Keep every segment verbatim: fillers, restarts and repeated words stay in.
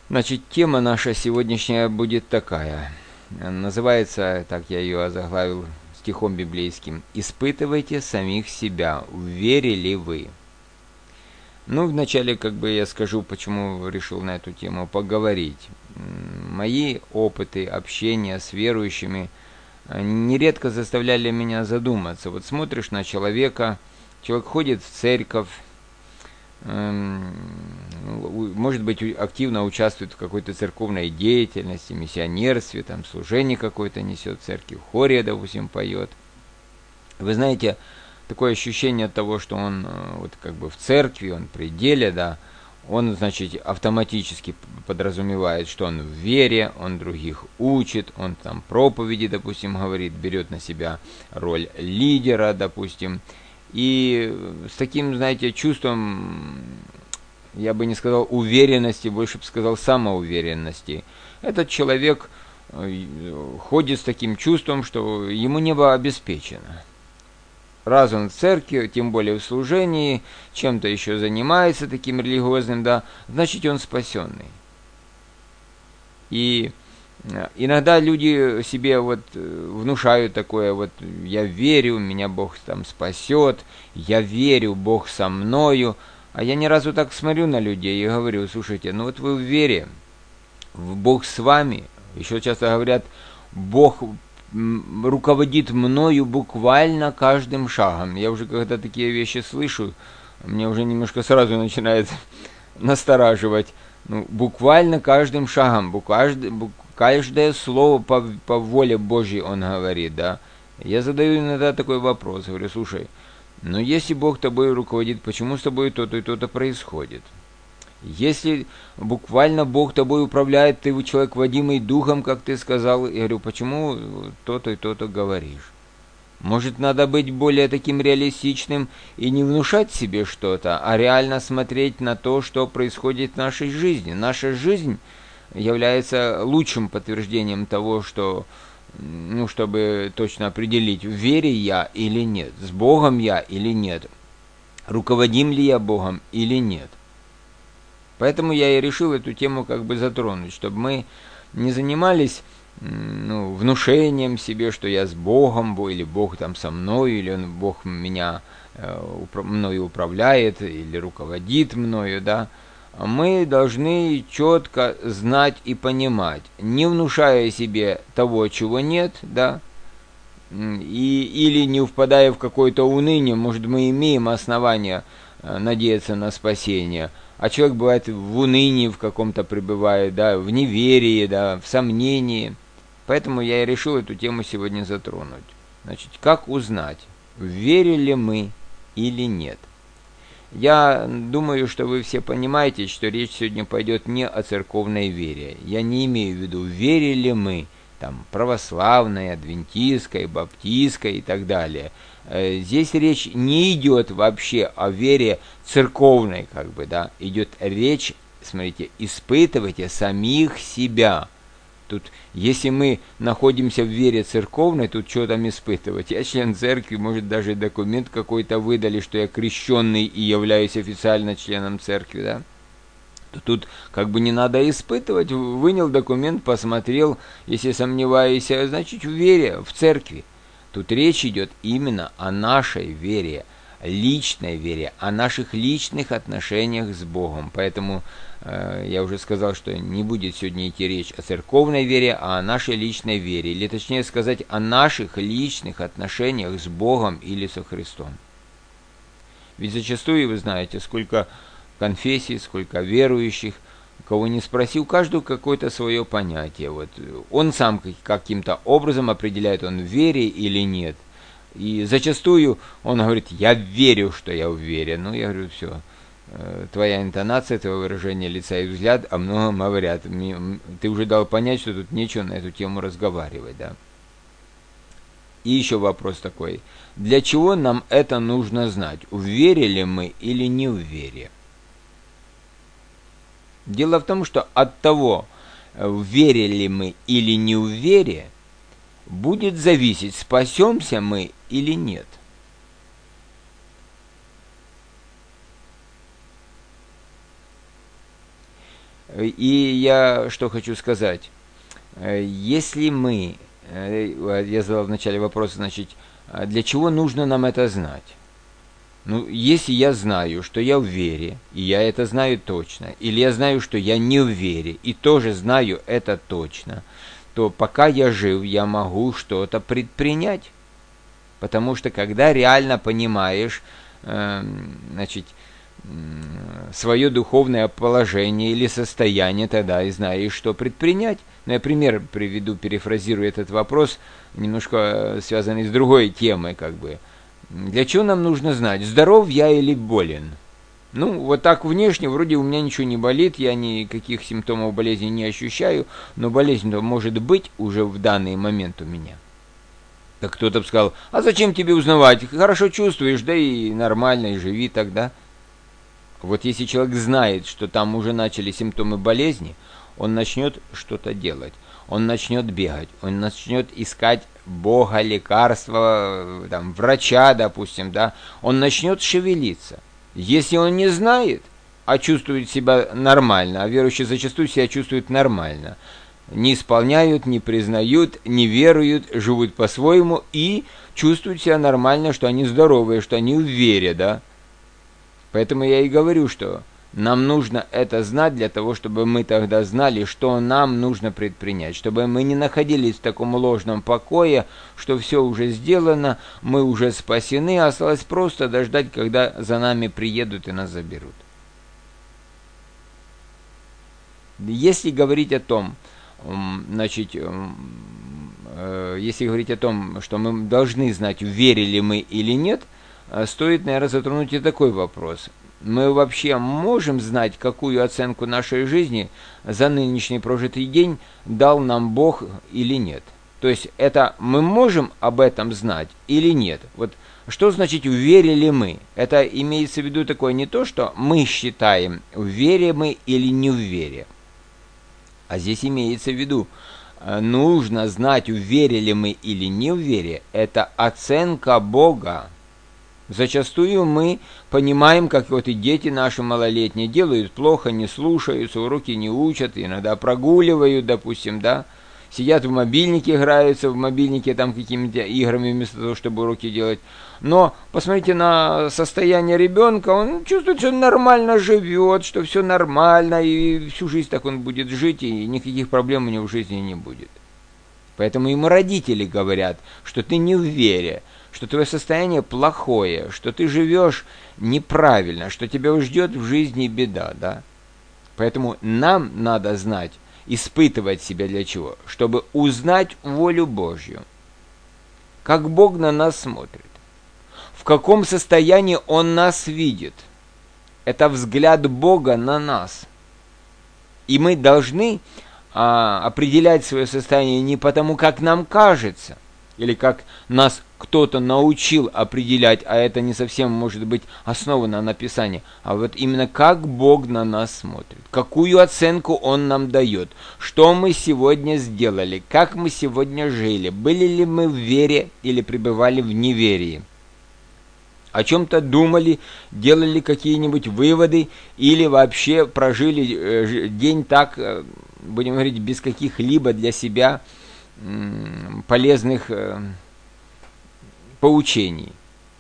Значит, тема наша сегодняшняя будет такая. Называется, так я ее озаглавил стихом библейским: «Испытывайте самих себя, в вере ли вы». Ну, вначале, как бы я скажу, почему решил на эту тему поговорить. Мои опыты общения с верующими нередко заставляли меня задуматься. Вот смотришь на человека, человек ходит в церковь, может быть, активно участвует в какой-то церковной деятельности, миссионерстве, там, служение какое-то несет в церкви, в хоре, допустим, поет. Вы знаете, такое ощущение того, что он вот как бы в церкви, он при деле, да, он, значит, автоматически подразумевает, что он в вере, он других учит, он там проповеди, допустим, говорит, берет на себя роль лидера, допустим. И с таким, знаете, чувством, я бы не сказал уверенности, больше бы сказал самоуверенности, этот человек ходит с таким чувством, что ему небо обеспечено. Раз он в церкви, тем более в служении, чем-то еще занимается таким религиозным, да, значит, он спасенный. И иногда люди себе вот внушают такое, вот я верю, меня Бог там спасет, я верю, Бог со мною. А я ни разу так смотрю на людей и говорю: слушайте, ну вот вы в вере, Бог с вами. Еще часто говорят, Бог руководит мною буквально каждым шагом. Я уже когда такие вещи слышу, мне уже немножко сразу начинает настораживать. Ну, буквально каждым шагом, каждый, каждое слово по, по воле Божьей он говорит, да. Я задаю иногда такой вопрос, говорю: слушай, ну если Бог тобой руководит, почему с тобой то-то и то-то происходит? Если буквально Бог тобой управляет, ты человек, водимый духом, как ты сказал, я говорю, почему то-то и то-то говоришь? Может, надо быть более таким реалистичным и не внушать себе что-то, а реально смотреть на то, что происходит в нашей жизни. Наша жизнь является лучшим подтверждением того, что, ну, чтобы точно определить, в вере я или нет, с Богом я или нет, руководим ли я Богом или нет. Поэтому я и решил эту тему как бы затронуть, чтобы мы не занимались ну, внушением себе, что я с Богом, или Бог там со мной, или он, Бог меня э, мною управляет, или руководит мною, да. Мы должны четко знать и понимать, не внушая себе того, чего нет, да, и, или не впадая в какое-то уныние. Может, мы имеем основания надеяться на спасение, а человек бывает в унынии в каком-то пребывает, да, в неверии, да, в сомнении. Поэтому я и решил эту тему сегодня затронуть. Значит, как узнать, верили мы или нет? Я думаю, что вы все понимаете, что речь сегодня пойдет не о церковной вере. Я не имею в виду, верили мы, там, православной, адвентистской, баптистской и так далее. Здесь речь не идет вообще о вере церковной, как бы, да, идет речь, смотрите, испытывайте самих себя. Тут, если мы находимся в вере церковной, тут что там испытывать? Я член церкви, может, даже документ какой-то выдали, что я крещенный и являюсь официально членом церкви, да? То тут как бы не надо испытывать, вынял документ, посмотрел, если сомневаюсь, значит, в вере, в церкви. Тут речь идет именно о нашей вере, личной вере, о наших личных отношениях с Богом. Поэтому э, я уже сказал, что не будет сегодня идти речь о церковной вере, а о нашей личной вере. Или точнее сказать, о наших личных отношениях с Богом или со Христом. Ведь зачастую, вы знаете, сколько конфессий, сколько верующих, кого не спроси, у каждого какое-то свое понятие. Вот он сам каким-то образом определяет, он в вере или нет. И зачастую он говорит: я верю, что я в вере. Ну, я говорю, все, твоя интонация, твое выражение лица и взгляд о многом говорят. Ты уже дал понять, что тут нечего на эту тему разговаривать, да. И еще вопрос такой: для чего нам это нужно знать? В вере ли мы или не в вере? Дело в том, что от того, верили мы или не в вере, будет зависеть, спасемся мы или нет. И я что хочу сказать. Если мы, я задал вначале вопрос, значит, для чего нужно нам это знать? Ну, если я знаю, что я в вере, и я это знаю точно, или я знаю, что я не в вере, и тоже знаю это точно, то пока я жив, я могу что-то предпринять. Потому что когда реально понимаешь, э, значит, свое духовное положение или состояние, тогда и знаешь, что предпринять. Ну, я пример приведу, перефразирую этот вопрос, немножко связанный с другой темой, как бы. Для чего нам нужно знать, здоров я или болен? Ну, вот так внешне, вроде у меня ничего не болит, я никаких симптомов болезни не ощущаю, но болезнь-то может быть уже в данный момент у меня. Так кто-то бы сказал, а зачем тебе узнавать? Хорошо чувствуешь, да и нормально, и живи тогда. Вот если человек знает, что там уже начали симптомы болезни, он начнет что-то делать. Он начнет бегать, он начнет искать Бога, лекарства, там, врача, допустим, да. Он начнет шевелиться. Если он не знает, а чувствует себя нормально, а верующие зачастую себя чувствуют нормально, не исполняют, не признают, не веруют, живут по-своему и чувствуют себя нормально, что они здоровые, что они в вере, да. Поэтому я и говорю, что нам нужно это знать для того, чтобы мы тогда знали, что нам нужно предпринять, чтобы мы не находились в таком ложном покое, что все уже сделано, мы уже спасены, осталось просто дождать, когда за нами приедут и нас заберут. Если говорить о том, значит, если говорить о том, что мы должны знать, верили мы или нет, стоит, наверное, затронуть и такой вопрос. Мы вообще можем знать, какую оценку нашей жизни за нынешний прожитый день дал нам Бог или нет? То есть, это мы можем об этом знать или нет? Вот что значит верили мы? Это имеется в виду такое не то, что мы считаем, в вере мы или не в вере. А здесь имеется в виду, нужно знать, верили мы или не в вере, это оценка Бога. Зачастую мы понимаем, как вот и дети наши малолетние делают плохо, не слушаются, уроки не учат, иногда прогуливают, допустим, да, сидят в мобильнике, играются в мобильнике там какими-то играми вместо того, чтобы уроки делать. Но посмотрите на состояние ребенка, он чувствует, что он нормально живет, что все нормально, и всю жизнь так он будет жить, и никаких проблем у него в жизни не будет. Поэтому ему родители говорят, что ты не в вере, что твое состояние плохое, что ты живешь неправильно, что тебя ждет в жизни беда, да? Поэтому нам надо знать, испытывать себя для чего? Чтобы узнать волю Божью. Как Бог на нас смотрит. В каком состоянии Он нас видит. Это взгляд Бога на нас. И мы должны а, определять свое состояние не потому, как нам кажется, или как нас кто-то научил определять, а это не совсем может быть основано на Писании, а вот именно как Бог на нас смотрит, какую оценку Он нам дает, что мы сегодня сделали, как мы сегодня жили, были ли мы в вере или пребывали в неверии, о чем-то думали, делали какие-нибудь выводы или вообще прожили день так, будем говорить, без каких-либо для себя полезных поучений.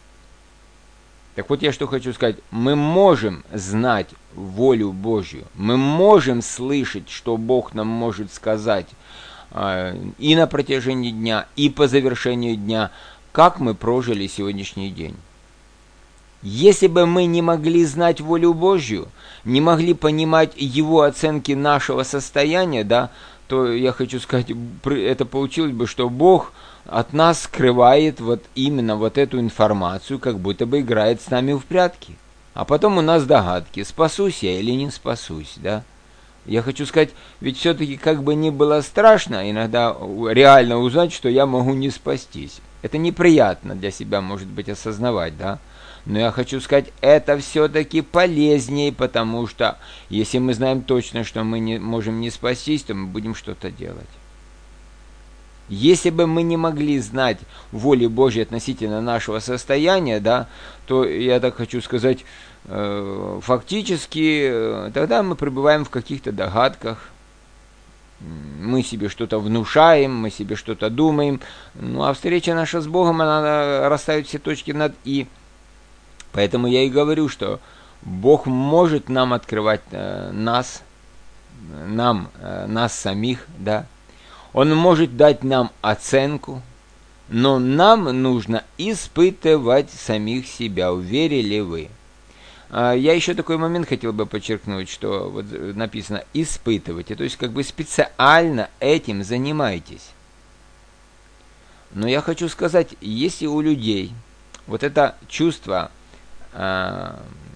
Так вот я что хочу сказать. Мы можем знать волю Божью. Мы можем слышать, что Бог нам может сказать и на протяжении дня, и по завершению дня, как мы прожили сегодняшний день. Если бы мы не могли знать волю Божью, не могли понимать Его оценки нашего состояния, да, то я хочу сказать, это получилось бы, что Бог от нас скрывает вот именно вот эту информацию, как будто бы играет с нами в прятки. А потом у нас догадки, спасусь я или не спасусь, да. Я хочу сказать, ведь все-таки как бы ни было страшно иногда реально узнать, что я могу не спастись. Это неприятно для себя, может быть, осознавать, да. Но я хочу сказать, это все-таки полезнее, потому что если мы знаем точно, что мы не можем не спастись, то мы будем что-то делать. Если бы мы не могли знать воли Божьей относительно нашего состояния, да, то я так хочу сказать, э, фактически э, тогда мы пребываем в каких-то догадках, мы себе что-то внушаем, мы себе что-то думаем, ну а встреча наша с Богом, она расставит все точки над «и». Поэтому я и говорю, что Бог может нам открывать э, нас, нам, э, нас самих, да. Он может дать нам оценку, но нам нужно испытывать самих себя, уверили вы. А я еще такой момент хотел бы подчеркнуть, что вот написано «испытывайте», то есть как бы специально этим занимайтесь. Но я хочу сказать, если у людей вот это чувство э,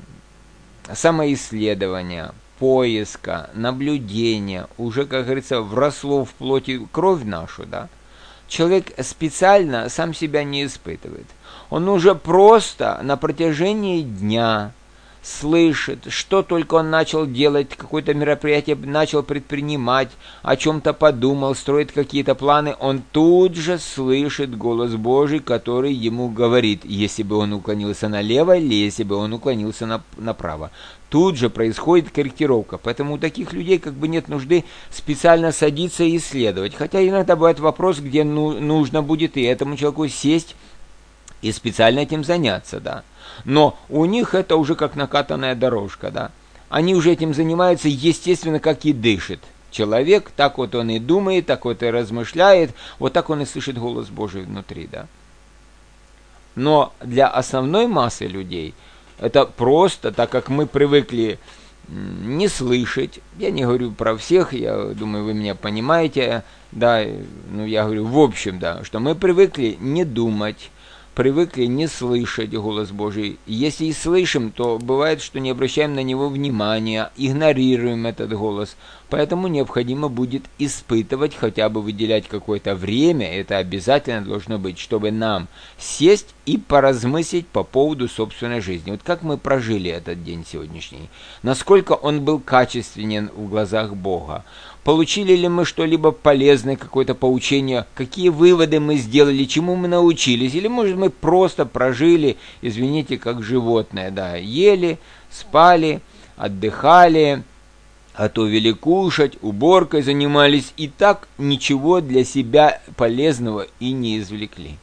самоисследования, поиска, наблюдения уже, как говорится, вросло в плоть и кровь нашу, да, человек специально сам себя не испытывает. Он уже просто на протяжении дня слышит, что только он начал делать, какое-то мероприятие начал предпринимать, о чем-то подумал, строит какие-то планы, он тут же слышит голос Божий, который ему говорит, если бы он уклонился налево или если бы он уклонился на, направо. Тут же происходит корректировка, поэтому у таких людей как бы нет нужды специально садиться и исследовать. Хотя иногда бывает вопрос, где ну, нужно будет и этому человеку сесть и специально этим заняться, да. Но у них это уже как накатанная дорожка, да. Они уже этим занимаются, естественно, как и дышит человек, так вот он и думает, так вот и размышляет, вот так он и слышит голос Божий внутри, да. Но для основной массы людей это просто, так как мы привыкли не слышать, я не говорю про всех, я думаю, вы меня понимаете, да, ну я говорю в общем, да, что мы привыкли не думать, привыкли не слышать голос Божий. Если и слышим, то бывает, что не обращаем на него внимания, игнорируем этот голос. Поэтому необходимо будет испытывать, хотя бы выделять какое-то время, это обязательно должно быть, чтобы нам сесть и поразмыслить по поводу собственной жизни. Вот как мы прожили этот день сегодняшний, насколько он был качественен в глазах Бога. Получили ли мы что-либо полезное, какое-то поучение, какие выводы мы сделали, чему мы научились, или, может, мы просто прожили, извините, как животное, да, ели, спали, отдыхали, готовили кушать, уборкой занимались, и так ничего для себя полезного и не извлекли.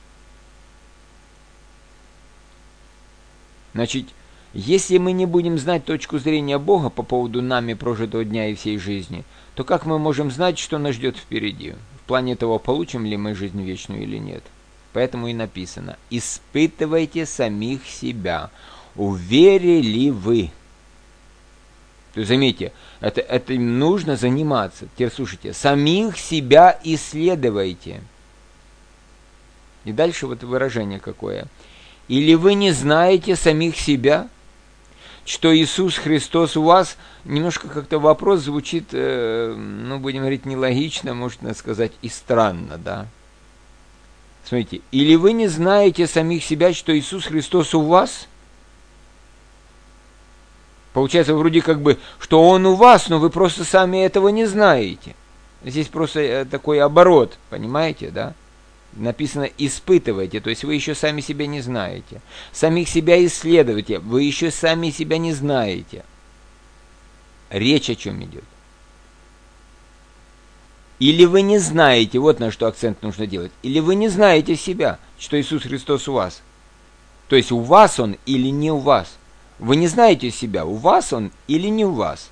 Значит, если мы не будем знать точку зрения Бога по поводу нами прожитого дня и всей жизни, то как мы можем знать, что нас ждет впереди? В плане того, получим ли мы жизнь вечную или нет. Поэтому и написано: испытывайте самих себя, уверили вы. То есть, заметьте, это, этим нужно заниматься. Теперь слушайте, самих себя исследуйте. И дальше вот выражение какое. Или вы не знаете самих себя, что Иисус Христос у вас? Немножко как-то вопрос звучит, э, ну, будем говорить, нелогично, можно сказать, и странно, да? Смотрите, или вы не знаете самих себя, что Иисус Христос у вас? Получается, вроде как бы, что Он у вас, но вы просто сами этого не знаете. Здесь просто такой оборот, понимаете, да? Написано «испытывайте», то есть вы еще сами себя не знаете. Самих себя исследуйте, вы еще сами себя не знаете. Речь о чем идет? Или вы не знаете, вот на что акцент нужно делать, или вы не знаете себя, что Иисус Христос у вас. То есть у вас Он или не у вас. Вы не знаете себя, у вас Он или не у вас.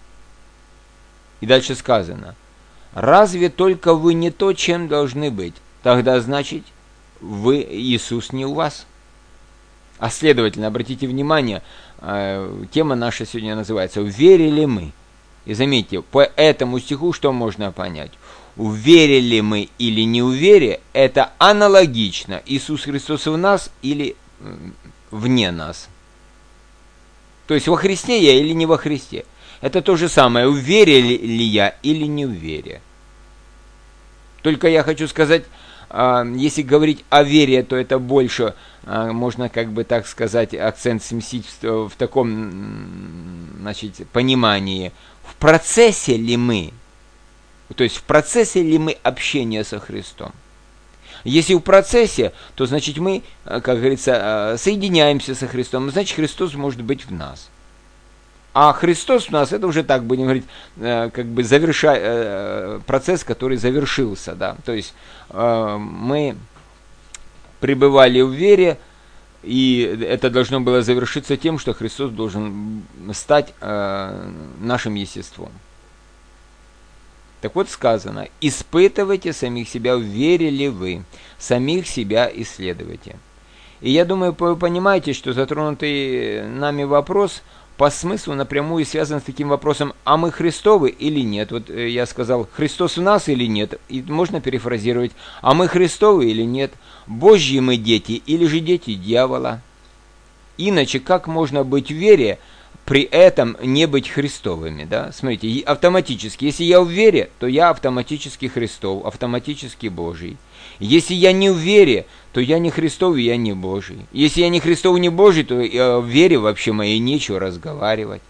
И дальше сказано: разве только вы не то, чем должны быть? Тогда, значит, вы, Иисус не у вас. А следовательно, обратите внимание, э, тема наша сегодня называется «Уверили мы?». И заметьте, по этому стиху что можно понять? Уверили мы или не уверили, это аналогично. Иисус Христос в нас или э, вне нас. То есть во Христе я или не во Христе. Это то же самое, уверили ли я или не уверили. Только я хочу сказать, если говорить о вере, то это больше, можно как бы так сказать, акцент сместить в, в таком, значит, понимании. В процессе ли мы, то есть в процессе ли мы общения со Христом? Если в процессе, то значит мы, как говорится, соединяемся со Христом, значит Христос может быть в нас. А Христос в нас, это уже так, будем говорить, как бы заверша... процесс, который завершился, да. То есть мы пребывали в вере, и это должно было завершиться тем, что Христос должен стать нашим естеством. Так вот сказано, испытывайте самих себя, вере ли вы, самих себя исследуйте. И я думаю, вы понимаете, что затронутый нами вопрос по смыслу напрямую связан с таким вопросом, а мы Христовы или нет? Вот я сказал, Христос в нас или нет? И можно перефразировать, а мы Христовы или нет? Божьи мы дети или же дети дьявола? Иначе как можно быть в вере, при этом не быть Христовыми, да? Смотрите, автоматически, если я в вере, то я автоматически Христов, автоматически Божий. Если я не в вере, то я не Христов и я не Божий. Если я не Христов и не Божий, то в вере вообще моей нечего разговаривать.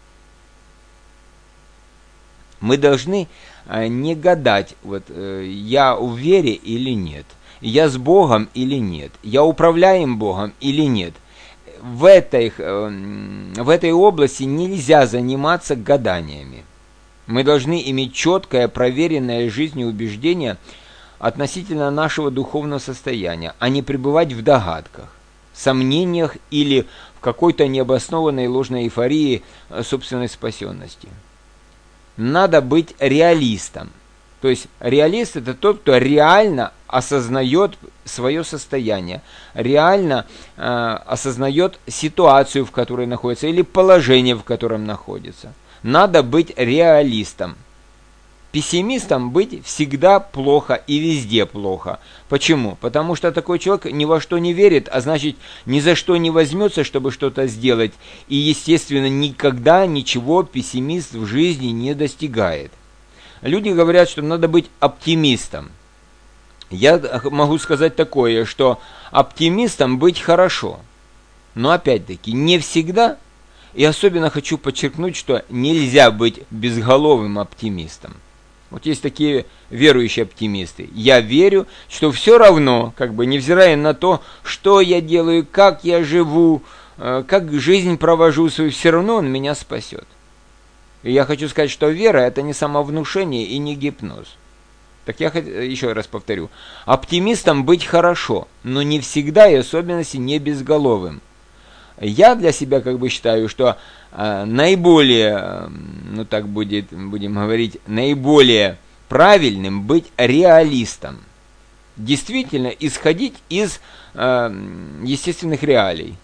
Мы должны не гадать, вот я в вере или нет, я с Богом или нет, я управляем Богом или нет. В этой, в этой области нельзя заниматься гаданиями. Мы должны иметь четкое, проверенное жизнью убеждение относительно нашего духовного состояния, а не пребывать в догадках, сомнениях или в какой-то необоснованной ложной эйфории собственной спасенности. Надо быть реалистом. То есть реалист – это тот, кто реально осознает свое состояние, реально э, осознает ситуацию, в которой находится, или положение, в котором находится. Надо быть реалистом. Пессимистом быть всегда плохо и везде плохо. Почему? Потому что такой человек ни во что не верит, а значит ни за что не возьмется, чтобы что-то сделать. И, естественно, никогда ничего пессимист в жизни не достигает. Люди говорят, что надо быть оптимистом. Я могу сказать такое, что оптимистом быть хорошо. Но опять-таки не всегда. И особенно хочу подчеркнуть, что нельзя быть безголовым оптимистом. Вот есть такие верующие оптимисты. Я верю, что все равно, как бы невзирая на то, что я делаю, как я живу, как жизнь провожу свою, все равно он меня спасет. И я хочу сказать, что вера – это не самовнушение и не гипноз. Так я еще раз повторю. Оптимистом быть хорошо, но не всегда и особенности не безголовым. Я для себя как бы считаю, что э, наиболее, ну так будет, будем говорить, наиболее правильным быть реалистом. Действительно исходить из э, естественных реалий.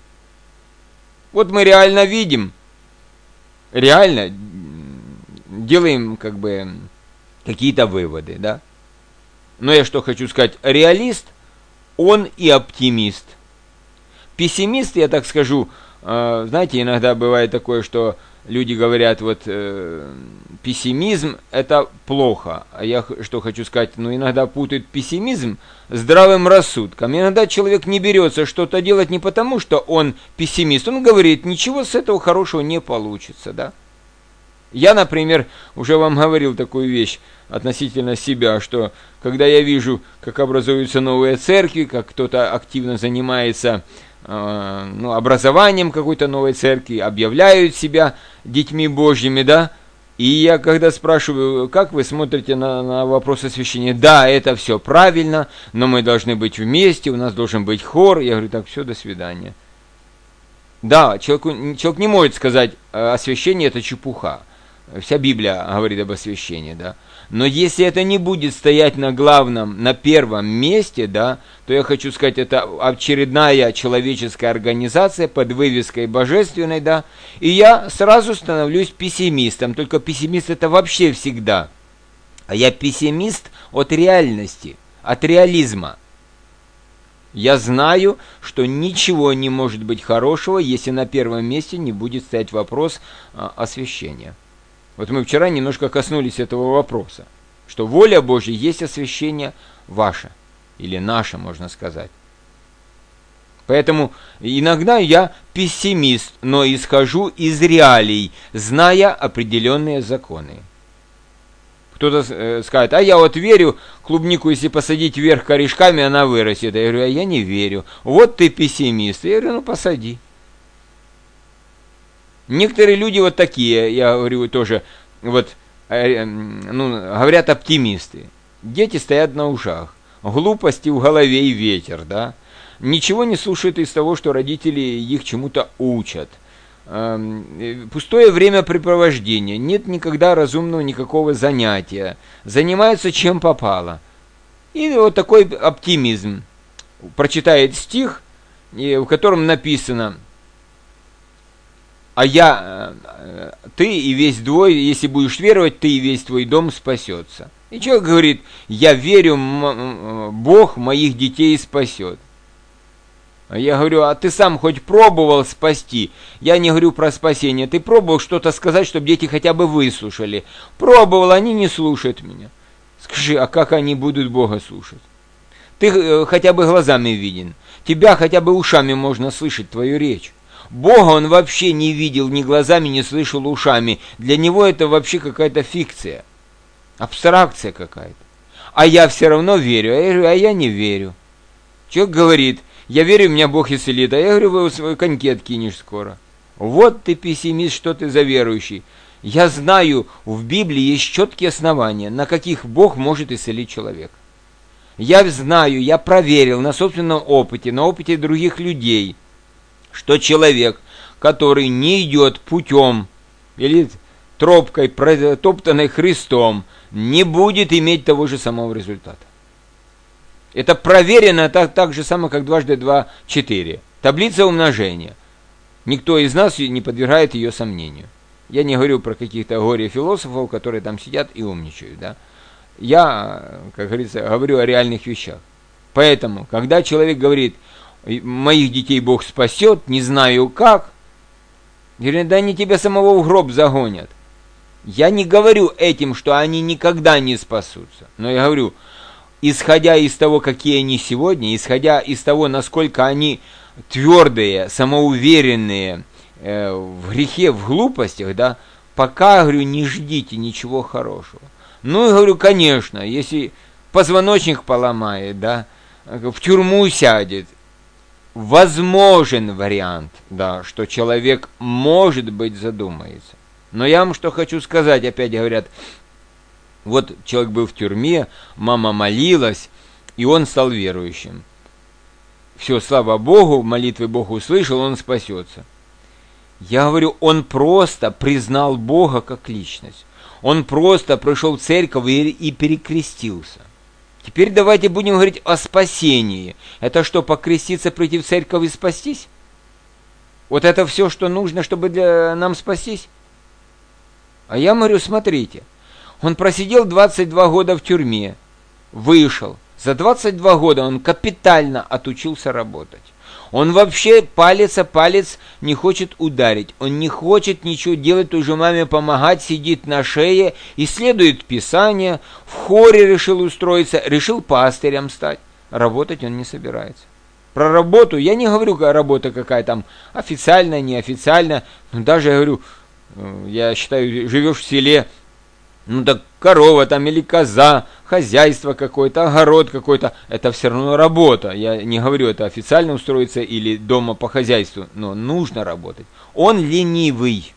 Вот мы реально видим, реально делаем как бы какие-то выводы, да. Но я что хочу сказать, реалист, он и оптимист. Пессимист, я так скажу, э, знаете, иногда бывает такое, что люди говорят, вот э, пессимизм это плохо, а я что хочу сказать, ну иногда путают пессимизм с здравым рассудком. Иногда человек не берется что-то делать не потому, что он пессимист, он говорит, ничего с этого хорошего не получится, да. Я, например, уже вам говорил такую вещь относительно себя, что когда я вижу, как образуются новые церкви, как кто-то активно занимается э, ну, образованием какой-то новой церкви, объявляют себя детьми Божьими, да, и я когда спрашиваю, как вы смотрите на, на вопрос освящения, да, это все правильно, но мы должны быть вместе, у нас должен быть хор, я говорю, так, все, до свидания. Да, человек, человек не может сказать, освящение это чепуха. Вся Библия говорит об освящении, да. Но если это не будет стоять на главном, на первом месте, да, то я хочу сказать, это очередная человеческая организация под вывеской божественной, да, и я сразу становлюсь пессимистом, только пессимист это вообще всегда. А я пессимист от реальности, от реализма. Я знаю, что ничего не может быть хорошего, если на первом месте не будет стоять вопрос а, освящения. Вот мы вчера немножко коснулись этого вопроса, что воля Божья есть освящение ваше, или наше, можно сказать. Поэтому иногда я пессимист, но исхожу из реалий, зная определенные законы. Кто-то э, скажет, а я вот верю, клубнику, если посадить вверх корешками, она вырастет. Я говорю, а я не верю. Вот ты пессимист. Я говорю, ну посади. Некоторые люди вот такие, я говорю тоже, вот, э, ну, говорят оптимисты. Дети стоят на ушах. Глупости в голове и ветер, да. Ничего не слушают из того, что родители их чему-то учат. Пустое времяпрепровождение, нет никогда разумного никакого занятия, занимаются чем попало. И вот такой оптимизм. Прочитает стих, в котором написано, а я, ты и весь твой, если будешь веровать, ты и весь твой дом спасется. И человек говорит, я верю, Бог моих детей спасет. А я говорю, а ты сам хоть пробовал спасти? Я не говорю про спасение. Ты пробовал что-то сказать, чтобы дети хотя бы выслушали? Пробовал, они не слушают меня. Скажи, а как они будут Бога слушать? Ты э, хотя бы глазами виден. Тебя хотя бы ушами можно слышать, твою речь. Бога он вообще не видел ни глазами, не слышал ушами. Для него это вообще какая-то фикция. Абстракция какая-то. А я все равно верю. А я говорю, а я не верю. Человек говорит, я верю, меня Бог исцелит. А я говорю, вы свои коньки откинешь скоро. Вот ты пессимист, что ты за верующий. Я знаю, в Библии есть четкие основания, на каких Бог может исцелить человека. Я знаю, я проверил на собственном опыте, на опыте других людей, что человек, который не идет путем или тропкой, протоптанной Христом, не будет иметь того же самого результата. Это проверено так, так же самое, как дважды два – четыре. Таблица умножения. Никто из нас не подвергает ее сомнению. Я не говорю про каких-то горе-философов, которые там сидят и умничают. Да? Я, как говорится, говорю о реальных вещах. Поэтому, когда человек говорит, моих детей Бог спасет, не знаю как, говорит, да они тебя самого в гроб загонят. Я не говорю этим, что они никогда не спасутся. Но я говорю, исходя из того, какие они сегодня, исходя из того, насколько они твердые, самоуверенные э, в грехе, в глупостях, да, пока, говорю, не ждите ничего хорошего. Ну, и говорю, конечно, если позвоночник поломает, да, в тюрьму сядет, возможен вариант, да, что человек, может быть, задумается. Но я вам что хочу сказать, опять говорят, вот человек был в тюрьме, мама молилась, и он стал верующим. Все, слава Богу, молитвы Бог услышал, он спасется. Я говорю, он просто признал Бога как личность. Он просто пришел в церковь и, и перекрестился. Теперь давайте будем говорить о спасении. Это что, покреститься, прийти в церковь и спастись? Вот это все, что нужно, чтобы для нам спастись? А я говорю, смотрите, он просидел двадцать два года в тюрьме, вышел. За двадцать два года он капитально отучился работать. Он вообще палец о палец не хочет ударить. Он не хочет ничего делать, той же маме помогать, сидит на шее, исследует Писание, в хоре решил устроиться, решил пастырем стать. Работать он не собирается. Про работу я не говорю, работа какая там официальная, неофициальная. Но даже я говорю, я считаю, живешь в селе, ну так корова там или коза, хозяйство какое-то, огород какой-то, это все равно работа. Я не говорю, это официально устроиться или дома по хозяйству, но нужно работать. Он ленивый.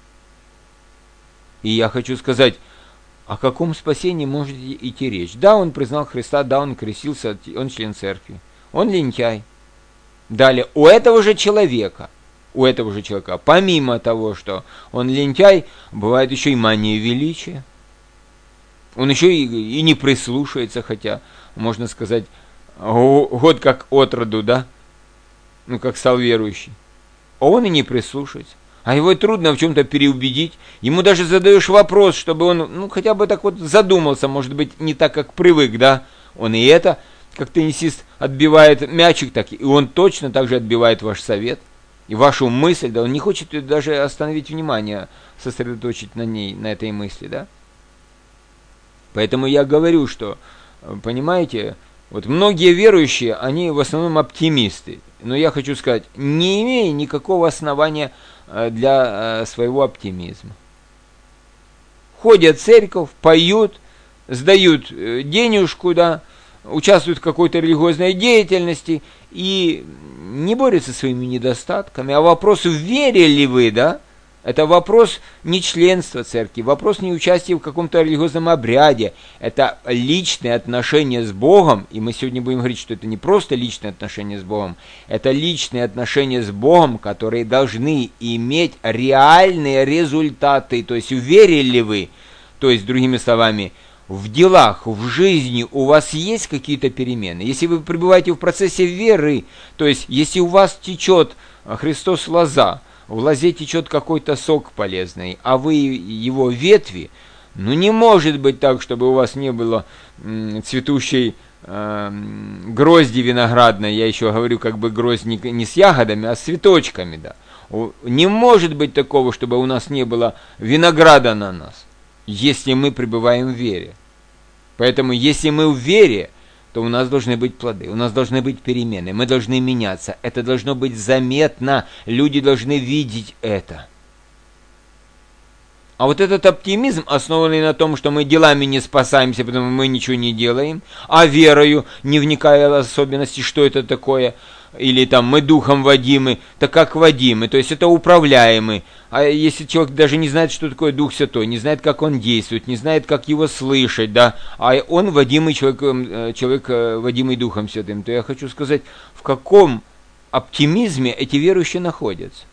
И я хочу сказать, о каком спасении может идти речь? Да, он признал Христа, да, он крестился, он член церкви. Он лентяй. Далее, у этого же человека, у этого же человека, помимо того, что он лентяй, бывает еще и мания величия. Он еще и, и не прислушается, хотя, можно сказать, год как от роду, да? Ну, как стал верующий. А он и не прислушается. А его трудно в чем-то переубедить. Ему даже задаешь вопрос, чтобы он, ну, хотя бы так вот задумался, может быть, не так, как привык, да? Он и это, как теннисист, отбивает мячик, так и он точно так же отбивает ваш совет. И вашу мысль, да, он не хочет даже остановить внимание, сосредоточить на ней, на этой мысли, да? Поэтому я говорю, что, понимаете, вот многие верующие, они в основном оптимисты. Но я хочу сказать, не имея никакого основания для своего оптимизма. Ходят в церковь, поют, сдают денежку, да, участвуют в какой-то религиозной деятельности и не борются со своими недостатками. А вопрос, верили вы, да, это вопрос не членства церкви, вопрос не участия в каком-то религиозном обряде, это личные отношения с Богом, и мы сегодня будем говорить, что это не просто личные отношения с Богом, это личные отношения с Богом, которые должны иметь реальные результаты, то есть верили вы, то есть, другими словами, в делах, в жизни у вас есть какие-то перемены. Если вы пребываете в процессе веры, то есть, если у вас течет Христос лоза, в лозе течет какой-то сок полезный, а вы его ветви, ну не может быть так, чтобы у вас не было м, цветущей э, грозди виноградной, я еще говорю как бы гроздь не, не с ягодами, а с цветочками, да. Не может быть такого, чтобы у нас не было винограда на нас, если мы пребываем в вере. Поэтому если мы в вере, то у нас должны быть плоды, у нас должны быть перемены, мы должны меняться, это должно быть заметно, люди должны видеть это. А вот этот оптимизм, основанный на том, что мы делами не спасаемся, потому что мы ничего не делаем, а верою, не вникая в особенности, что это такое, или там мы духом водимы, так как водимы, то есть это управляемы. А если человек даже не знает, что такое Дух Святой, не знает, как он действует, не знает, как его слышать, да, а он водимый человек, человек водимый Духом Святым, то я хочу сказать, в каком оптимизме эти верующие находятся.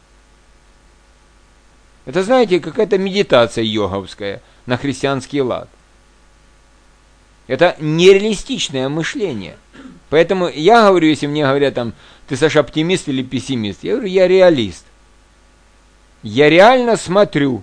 Это, знаете, какая-то медитация йоговская на христианский лад. Это нереалистичное мышление. Поэтому я говорю, если мне говорят, там, ты, Саша, оптимист или пессимист, я говорю, я реалист. Я реально смотрю,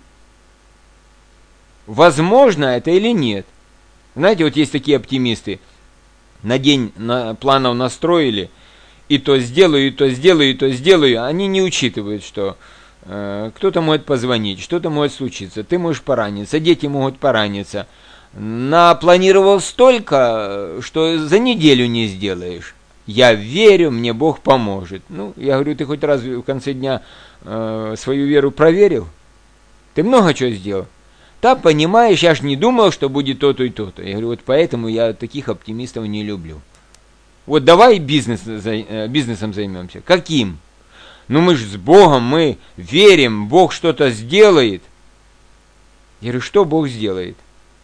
возможно это или нет. Знаете, вот есть такие оптимисты, на день на, планов настроили, и то сделаю, и то сделаю, и то сделаю, они не учитывают, что э, кто-то может позвонить, что-то может случиться, ты можешь пораниться, дети могут пораниться. Напланировал столько, что за неделю не сделаешь. Я верю, мне Бог поможет. Ну, я говорю, ты хоть раз в конце дня э, свою веру проверил? Ты много чего сделал? Да, понимаешь, я ж не думал, что будет то-то и то-то. Я говорю, вот поэтому я таких оптимистов не люблю. Вот давай бизнес, бизнесом займемся. Каким? Ну мы же с Богом, мы верим, Бог что-то сделает. Я говорю, что Бог сделает?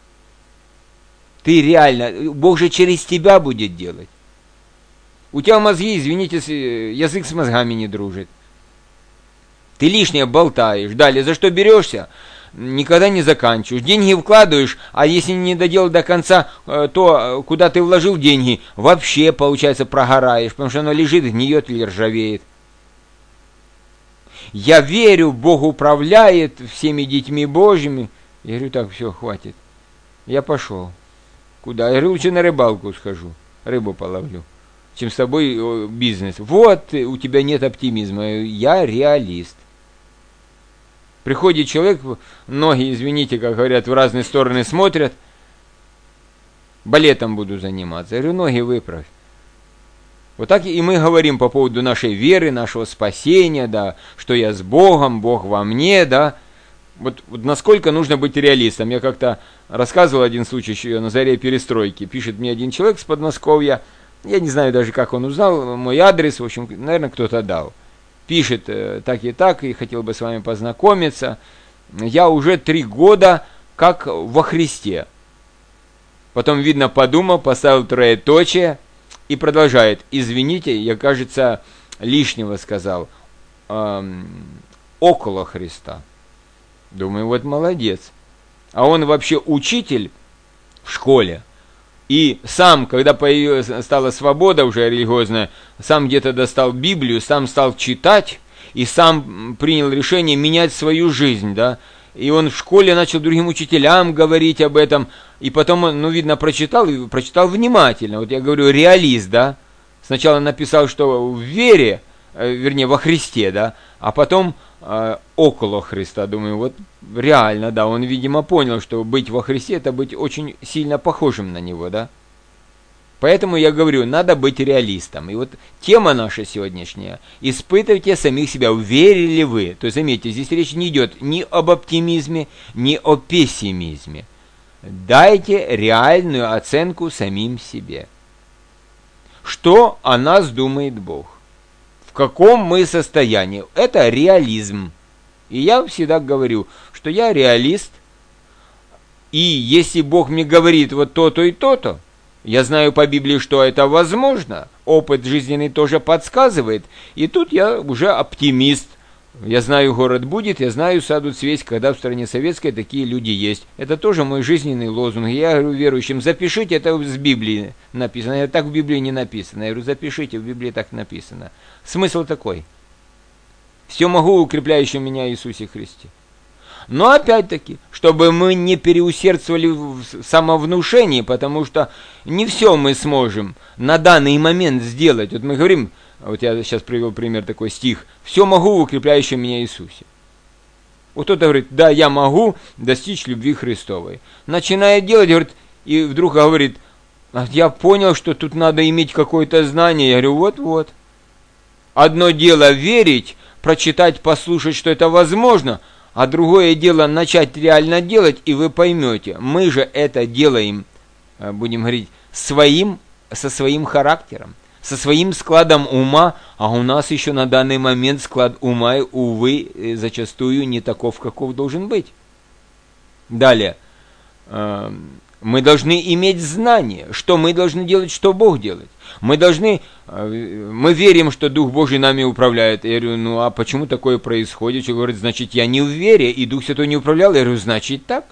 Ты реально, Бог же через тебя будет делать. У тебя мозги, извините, язык с мозгами не дружит. Ты лишнее болтаешь. Далее, за что берешься, никогда не заканчиваешь. Деньги вкладываешь, а если не доделал до конца то, куда ты вложил деньги, вообще, получается, прогораешь, потому что оно лежит, гниет или ржавеет. Я верю, Бог управляет всеми детьми Божьими. Я говорю, так, все, хватит. Я пошел. Куда? Я говорю, лучше на рыбалку схожу, рыбу половлю, чем с тобой бизнес. Вот, у тебя нет оптимизма, я реалист. Приходит человек, ноги, извините, как говорят, в разные стороны смотрят, балетом буду заниматься. Я говорю, ноги выправь. Вот так и мы говорим по поводу нашей веры, нашего спасения, да, что я с Богом, Бог во мне, да. Вот, вот насколько нужно быть реалистом. Я как-то рассказывал один случай еще на заре перестройки. Пишет мне один человек с Подмосковья, я не знаю даже, как он узнал мой адрес, в общем, наверное, кто-то дал. Пишет так и так, и хотел бы с вами познакомиться. Я уже три года как во Христе. Потом, видно, подумал, поставил троеточие и продолжает. Извините, я, кажется, лишнего сказал. Эм, около Христа. Думаю, вот молодец. А он вообще учитель в школе. И сам, когда появилась, стала свобода уже религиозная, сам где-то достал Библию, сам стал читать, и сам принял решение менять свою жизнь, да. И он в школе начал другим учителям говорить об этом, и потом он, ну, видно, прочитал, и прочитал внимательно. Вот я говорю, реалист, да. Сначала написал, что в вере, э, вернее, во Христе, да, а потом э, около Христа. Думаю, вот реально, да, он, видимо, понял, что быть во Христе – это быть очень сильно похожим на Него, да. Поэтому я говорю, надо быть реалистом. И вот тема наша сегодняшняя – испытывайте самих себя, уверили ли вы. То есть, заметьте, здесь речь не идет ни об оптимизме, ни о пессимизме. дайте реальную оценку самим себе. Что о нас думает Бог? В каком мы состоянии? Это реализм. И я всегда говорю, что я реалист, и если Бог мне говорит вот то-то и то-то, я знаю по Библии, что это возможно, опыт жизненный тоже подсказывает, и тут я уже оптимист. Я знаю, город будет, я знаю, саду цвесть, когда в стране советской такие люди есть. Это тоже мой жизненный лозунг. Я говорю верующим, запишите, это с Библии написано. Я так в Библии не написано. Я говорю, запишите, в Библии так написано. Смысл такой. Все могу, укрепляющий меня Иисусе Христе. Но опять-таки, чтобы мы не переусердствовали в самовнушении, потому что не все мы сможем на данный момент сделать. Вот мы говорим, вот я сейчас привел пример, такой стих, «Все могу, укрепляющий меня Иисусе». Вот кто-то говорит, да, я могу достичь любви Христовой. Начинает делать, говорит, и вдруг говорит, я понял, что тут надо иметь какое-то знание. Я говорю, вот-вот. Одно дело верить, прочитать, послушать, что это возможно, а другое дело начать реально делать, и вы поймете, мы же это делаем, будем говорить, своим, со своим характером, со своим складом ума, а у нас еще на данный момент склад ума, увы, зачастую не таков, каков должен быть. Далее, мы должны иметь знание, что мы должны делать, что Бог делает. Мы должны, мы верим, что Дух Божий нами управляет. Я говорю, ну а почему такое происходит? Человек говорит, значит, я не в вере, и Дух Святой не управлял. Я говорю, значит так.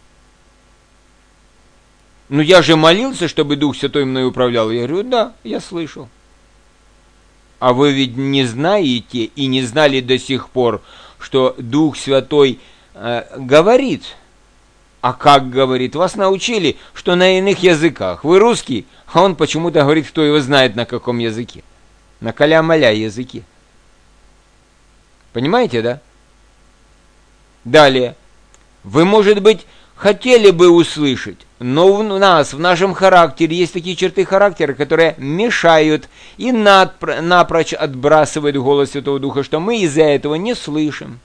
Ну я же молился, чтобы Дух Святой мной управлял. Я говорю, да, я слышал. А вы ведь не знаете и не знали до сих пор, что Дух Святой э, говорит. А как говорит? Вас научили, что на иных языках. Вы русский, а он почему-то говорит, кто его знает на каком языке. На каля-маля языке. Понимаете, да? Далее. Вы, может быть, хотели бы услышать, но у нас, в нашем характере, есть такие черты характера, которые мешают и напрочь отбрасывают голос Святого Духа, что мы из-за этого не слышим.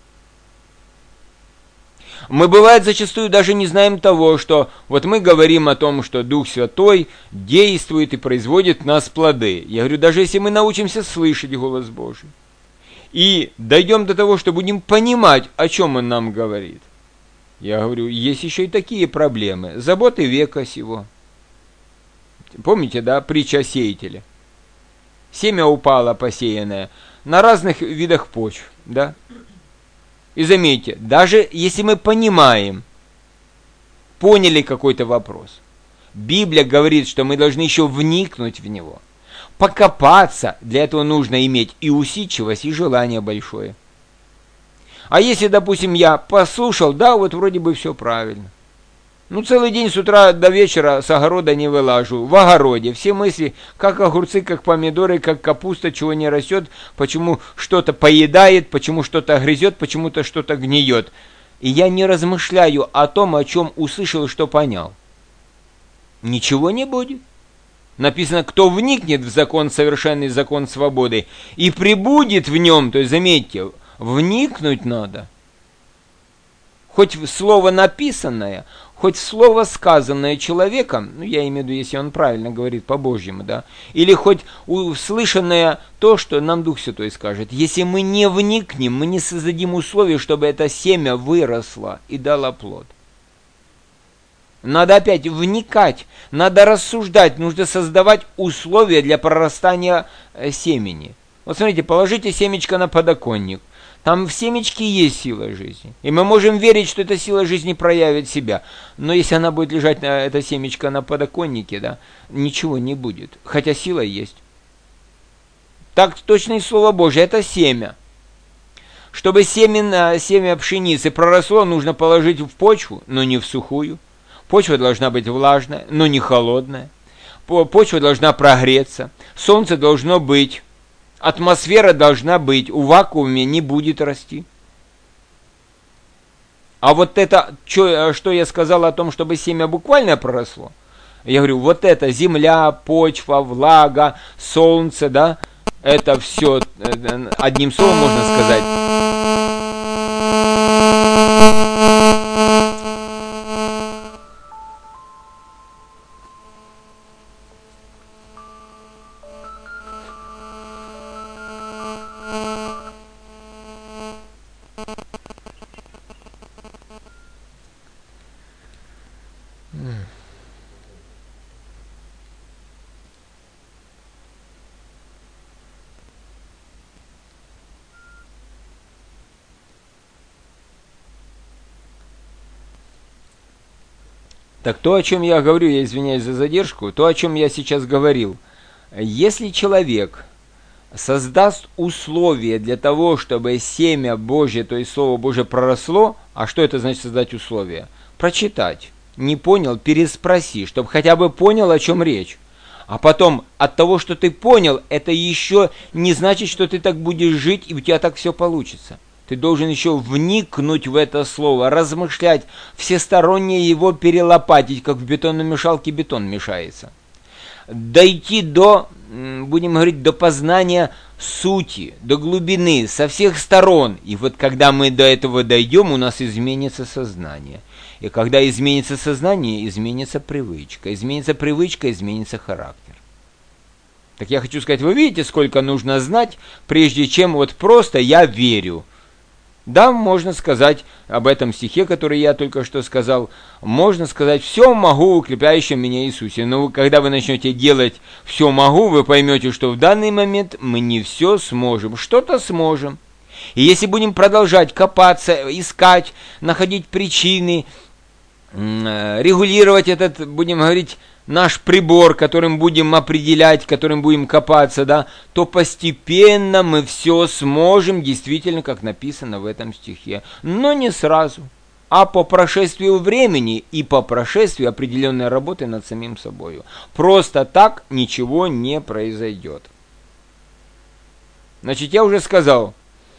Мы, бывает, зачастую даже не знаем того, что вот мы говорим о том, что Дух Святой действует и производит в нас плоды. Я говорю, даже если мы научимся слышать голос Божий и дойдем до того, что будем понимать, о чем Он нам говорит, я говорю, есть еще и такие проблемы. Заботы века сего. Помните, да, притча о сеятеле? Семя упало посеянное на разных видах почв, да? И заметьте, даже если мы понимаем, поняли какой-то вопрос, Библия говорит, что мы должны еще вникнуть в него, покопаться, для этого нужно иметь и усидчивость, и желание большое. А если, допустим, я послушал, да, вот вроде бы все правильно. Ну, целый день с утра до вечера с огорода не вылажу. В огороде все мысли, как огурцы, как помидоры, как капуста, чего не растет, почему что-то поедает, почему что-то грызет, почему-то что-то гниет. И я не размышляю о том, о чем услышал и что понял. Ничего не будет. Написано, кто вникнет в закон, совершенный закон свободы, и пребудет в нем, то есть, заметьте, вникнуть надо. Хоть в слово написанное, хоть в слово сказанное человеком, ну я имею в виду, если он правильно говорит по-божьему, да, или хоть услышанное то, что нам Дух Святой скажет. Если мы не вникнем, мы не создадим условия, чтобы это семя выросло и дало плод. Надо опять вникать, надо рассуждать, нужно создавать условия для прорастания семени. Вот смотрите, положите семечко на подоконник. Там в семечке есть сила жизни. И мы можем верить, что эта сила жизни проявит себя. Но если она будет лежать, на, эта семечка, на подоконнике, да, ничего не будет. Хотя сила есть. Так точно и Слово Божие, это семя. Чтобы семя, семя пшеницы проросло, нужно положить в почву, но не в сухую. Почва должна быть влажная, но не холодная. Почва должна прогреться. Солнце должно быть. Атмосфера должна быть, у вакууме не будет расти. А вот это, что, что я сказал о том, чтобы семя буквально проросло, я говорю, вот это земля, почва, влага, солнце, да, это все, одним словом можно сказать. Так то, о чем я говорю, я извиняюсь за задержку, то, о чем я сейчас говорил, если человек создаст условия для того, чтобы семя Божье, то есть Слово Божье проросло, а что это значит создать условия? Прочитать. Не понял, переспроси, чтобы хотя бы понял, о чем речь. А потом, от того, что ты понял, это еще не значит, что ты так будешь жить, и у тебя так все получится. Ты должен еще вникнуть в это слово, размышлять, всесторонне его перелопатить, как в бетономешалке бетон мешается. Дойти до, будем говорить, до познания сути, до глубины, со всех сторон. И вот когда мы до этого дойдем, у нас изменится сознание. И когда изменится сознание, изменится привычка. Изменится привычка, изменится характер. Так я хочу сказать, вы видите, сколько нужно знать, прежде чем вот просто «я верю». Да, можно сказать об этом стихе, который я только что сказал, можно сказать «все могу, укрепляющем меня Иисусе». Но когда вы начнете делать «все могу», вы поймете, что в данный момент мы не все сможем, что-то сможем. И если будем продолжать копаться, искать, находить причины, регулировать этот, будем говорить, наш прибор, которым будем определять, которым будем копаться, да, то постепенно мы все сможем, действительно, как написано в этом стихе. Но не сразу, а по прошествию времени и по прошествию определенной работы над самим собой. Просто так ничего не произойдет. Значит, я уже сказал,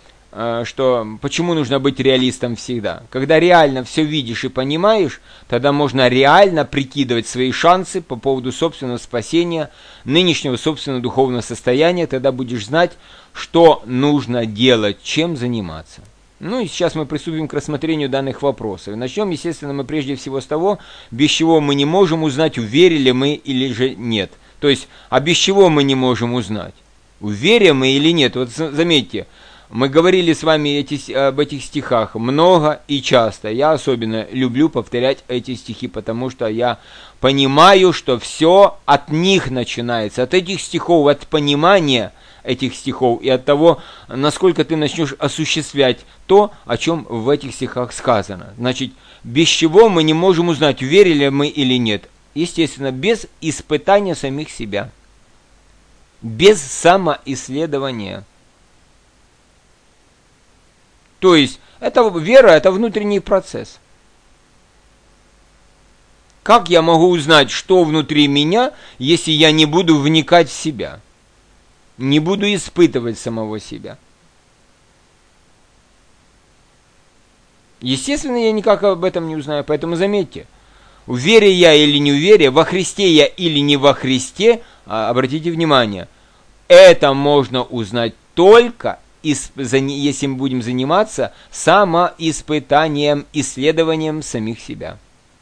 что почему нужно быть реалистом всегда. Когда реально все видишь и понимаешь, тогда можно реально прикидывать свои шансы по поводу собственного спасения, нынешнего собственного духовного состояния, тогда будешь знать, что нужно делать, чем заниматься. Ну и сейчас мы приступим к рассмотрению данных вопросов. И начнем, естественно, мы прежде всего с того, без чего мы не можем узнать, уверили мы или же нет. То есть, а без чего мы не можем узнать, уверим мы или нет. Вот заметьте, мы говорили с вами эти, об этих стихах много и часто. Я особенно люблю повторять эти стихи, потому что я понимаю, что все от них начинается, от этих стихов, от понимания этих стихов и от того, насколько ты начнешь осуществлять то, о чем в этих стихах сказано. Значит, без чего мы не можем узнать, верили мы или нет. Естественно, без испытания самих себя, без самоисследования. То есть, это вера, это внутренний процесс. Как я могу узнать, что внутри меня, если я не буду вникать в себя? Не буду испытывать самого себя? Естественно, я никак об этом не узнаю, поэтому заметьте, уверен я или не уверен, во Христе я или не во Христе, обратите внимание, это можно узнать только если мы будем заниматься самоиспытанием, исследованием самих себя.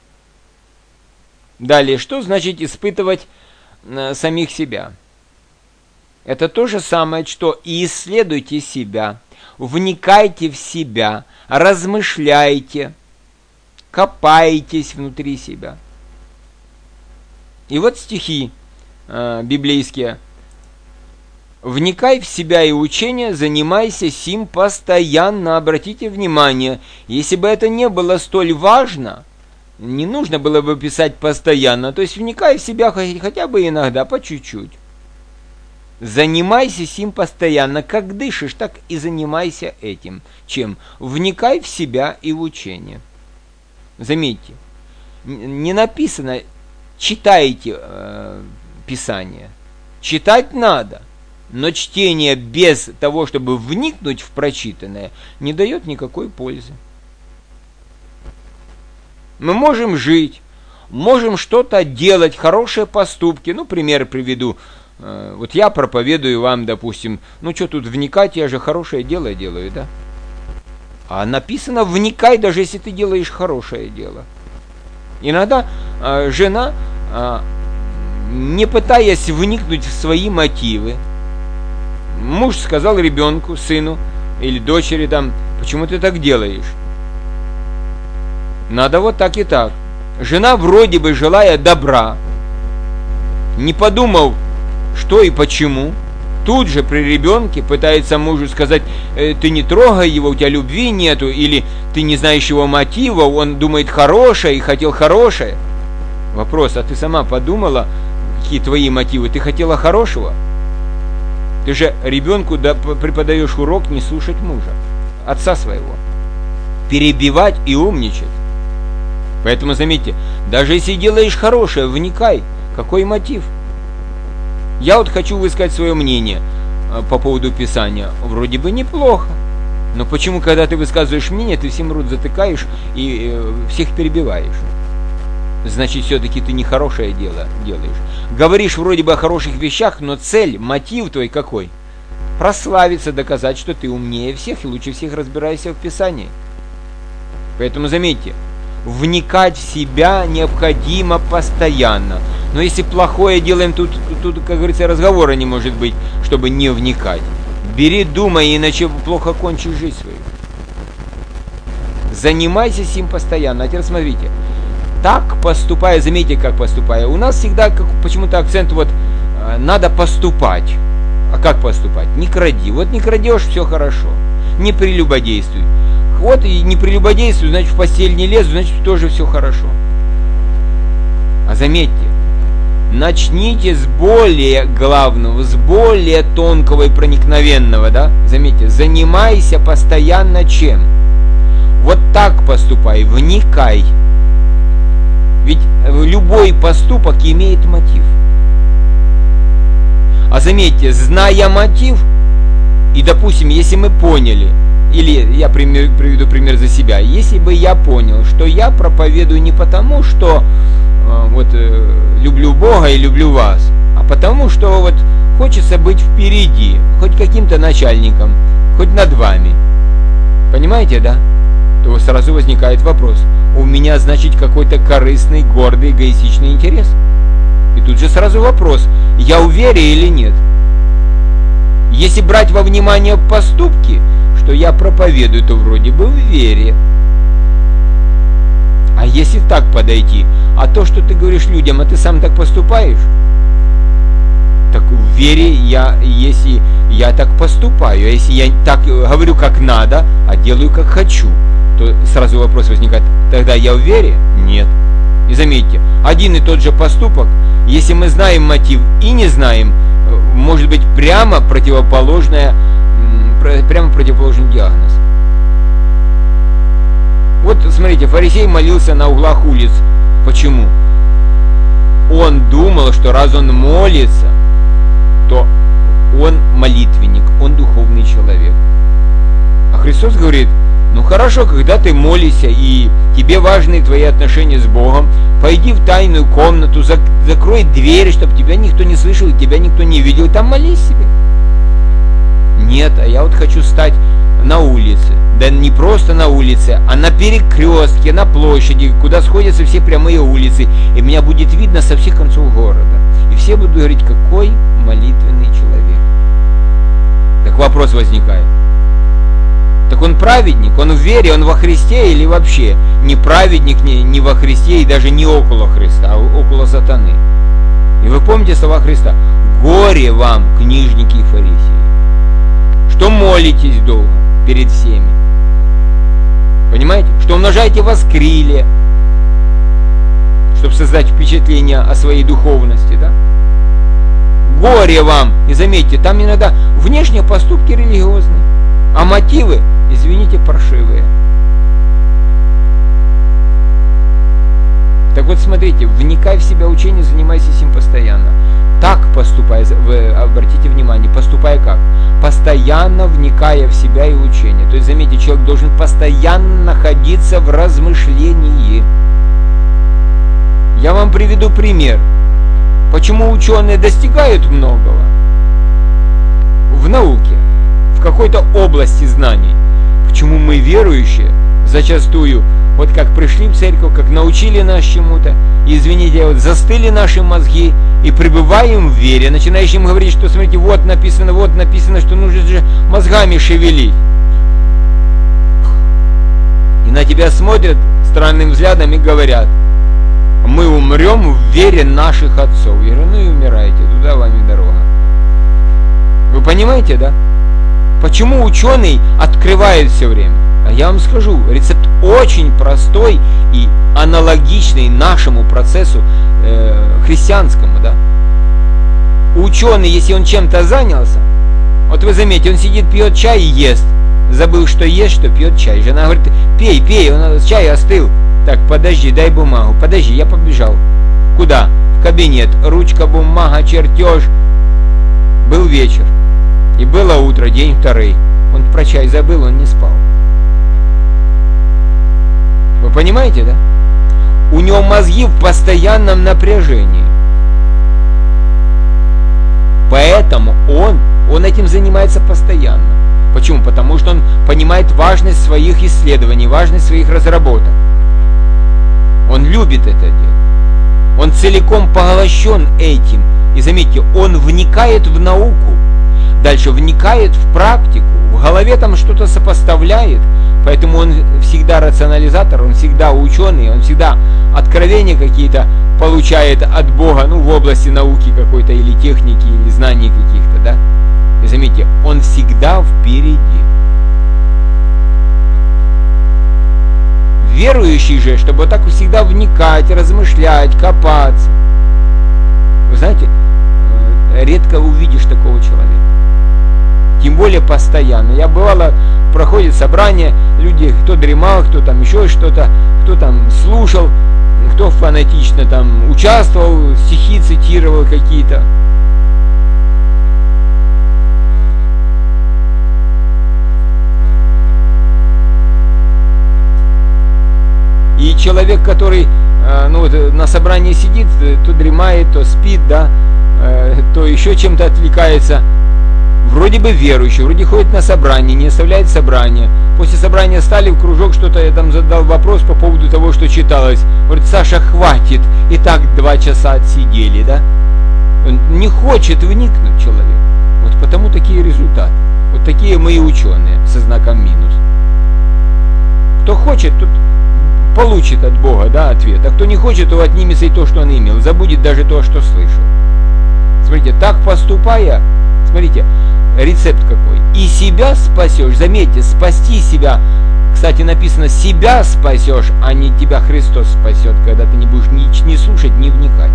Далее, что значит испытывать э, самих себя? Это то же самое, что и исследуйте себя, вникайте в себя, размышляйте, копайтесь внутри себя. И вот стихи э, библейские. Вникай в себя и учение, занимайся сим постоянно. Обратите внимание, если бы это не было столь важно, не нужно было бы писать постоянно, то есть вникай в себя хотя бы иногда, по чуть-чуть. Занимайся сим постоянно, как дышишь, так и занимайся этим. Чем? Вникай в себя и в учение. Заметьте, не написано читайте э, Писание. Читать надо. Но чтение без того, чтобы вникнуть в прочитанное, не дает никакой пользы. Мы можем жить, можем что-то делать, хорошие поступки. Ну, пример приведу. Вот я проповедую вам, допустим, ну что тут вникать, я же хорошее дело делаю, да? А написано вникай, даже если ты делаешь хорошее дело. Иногда э, жена, э, не пытаясь вникнуть в свои мотивы, муж сказал ребенку, сыну или дочери там, почему ты так делаешь? Надо вот так и так. жена, вроде бы желая добра, не подумав, что и почему, тут же при ребенке пытается мужу сказать: э, ты не трогай его, у тебя любви нету, или ты не знаешь его мотива, он думает хорошее и хотел хорошее. Вопрос: а ты сама подумала, какие твои мотивы? Ты хотела хорошего? Ты же ребенку да, преподаешь урок не слушать мужа, отца своего, перебивать и умничать. Поэтому заметьте, даже если делаешь хорошее, вникай, какой мотив. Я вот хочу высказать свое мнение по поводу Писания. Вроде бы неплохо. Но почему, когда ты высказываешь мнение, ты всем рот затыкаешь и э, всех перебиваешь? Значит, все-таки ты не хорошее дело делаешь. Говоришь вроде бы о хороших вещах, но цель, мотив твой какой? Прославиться, доказать, что ты умнее всех и лучше всех разбираешься в Писании. Поэтому заметьте, вникать в себя необходимо постоянно. Но если плохое делаем, тут, тут, как говорится, разговора не может быть, чтобы не вникать. Бери, думай, иначе плохо кончишь жизнь свою. Занимайся им постоянно. А теперь смотрите. Так поступая, заметьте, как поступая. У нас всегда как, почему-то акцент вот надо поступать. А как поступать? Не кради. Вот не крадешь, все хорошо. Не прелюбодействуй. Вот и не прелюбодействуй, значит в постель не лезу, значит тоже все хорошо. А заметьте, начните с более главного, с более тонкого и проникновенного, да? Заметьте, занимайся постоянно чем? Вот так поступай, вникай. Ведь любой поступок имеет мотив. А заметьте, зная мотив, и допустим, если мы поняли, или я пример, приведу пример за себя, если бы я понял, что я проповедую не потому, что э, вот э, люблю Бога и люблю вас, а потому, что вот хочется быть впереди, хоть каким-то начальником, хоть над вами. Понимаете, да? То сразу возникает вопрос: у меня, значит, какой-то корыстный, гордый, эгоистичный интерес. И тут же сразу вопрос: я в вере или нет? Если брать во внимание поступки, что я проповедую, то вроде бы в вере. А если так подойти, а то, что ты говоришь людям, а ты сам так поступаешь? Так в вере я, если я так поступаю, а если я так говорю как надо, а делаю как хочу, то сразу вопрос возникает: тогда я в вере? Нет. И заметьте, один и тот же поступок, если мы знаем мотив и не знаем, может быть прямо противоположная, прямо противоположный диагноз. Вот смотрите, фарисей молился на углах улиц. Почему? Он думал, что раз он молится, то он молитвенник, он духовный человек. А Христос говорит: ну хорошо, когда ты молишься и тебе важны твои отношения с Богом, пойди в тайную комнату, закрой дверь, чтобы тебя никто не слышал и тебя никто не видел, и там молись себе. Нет, а я вот хочу стать на улице. Да не просто на улице, а на перекрестке, на площади, куда сходятся все прямые улицы, и меня будет видно со всех концов города. И все будут говорить: какой молитвенный человек. Так вопрос возникает: так он праведник, он в вере, он во Христе, или вообще не праведник, не, не во Христе и даже не около Христа, а около сатаны? И вы помните слова Христа: горе вам, книжники и фарисеи, что молитесь долго перед всеми. Понимаете? Что умножаете воскрилие, чтобы создать впечатление о своей духовности, да? Горе вам! И заметьте, там иногда внешние поступки религиозные, а мотивы, извините, паршивые. Так вот смотрите, вникай в себя учение, занимайся им постоянно. Так поступай, вы обратите внимание, поступай как? Постоянно вникая в себя и учение. То есть, заметьте, человек должен постоянно находиться в размышлении. Я вам приведу пример. Почему ученые достигают многого в науке, в какой-то области знаний? Почему мы, верующие, зачастую, вот как пришли в церковь, как научили нас чему-то, и, извините, вот застыли наши мозги, и пребываем в вере, начинаешь им говорить, что, смотрите, вот написано, вот написано, что нужно же мозгами шевелить. И на тебя смотрят странным взглядом и говорят: умрем в вере наших отцов. Я говорю, ну и умирайте, туда вам и дорога. Вы понимаете, да? Почему ученый открывает все время? А я вам скажу, рецепт очень простой и аналогичный нашему процессу э, христианскому, да? Ученый, если он чем-то занялся, вот вы заметите, он сидит, пьет чай и ест. Забыл, что ест, что пьет чай. Жена говорит, пей, пей, он, чай остыл. Так, подожди, дай бумагу. Подожди, я побежал. Куда? В кабинет. Ручка, бумага, чертеж. Был вечер. И было утро, день второй. Он про чай забыл, он не спал. Вы понимаете, да? У него мозги в постоянном напряжении. Поэтому он, он этим занимается постоянно. Почему? Потому что он понимает важность своих исследований, важность своих разработок. Он любит это дело. Он целиком поглощен этим. И заметьте, он вникает в науку, дальше вникает в практику, в голове там что-то сопоставляет. Поэтому он всегда рационализатор, он всегда ученый, он всегда откровения какие-то получает от Бога, ну, в области науки какой-то, или техники, или знаний каких-то, да? И заметьте, он всегда впереди. Верующий же, чтобы вот так всегда вникать, размышлять, копаться. Вы знаете, редко увидишь такого человека. Тем более постоянно. Я бывало, проходит собрание, люди, кто дремал, кто там еще что-то, кто там слушал, кто фанатично там участвовал, стихи цитировал какие-то. И человек, который ну, вот, на собрании сидит, то дремает, то спит, да, то еще чем-то отвлекается, вроде бы верующий, вроде ходит на собрание, не оставляет собрание. После собрания стали в кружок, что-то я там задал вопрос по поводу того, что читалось. Говорит, Саша, хватит, и так два часа отсидели, да? Он не хочет вникнуть человек. Вот потому такие результаты. Вот такие мои ученые со знаком минус. Кто хочет, тот получит от Бога, да, ответ. А кто не хочет, то отнимется и то, что он имел. Забудет даже то, что слышал. Смотрите, так поступая, смотрите, рецепт какой. И себя спасешь. Заметьте, спасти себя. Кстати, написано, себя спасешь, а не тебя Христос спасет, когда ты не будешь ни, ни слушать, ни вникать.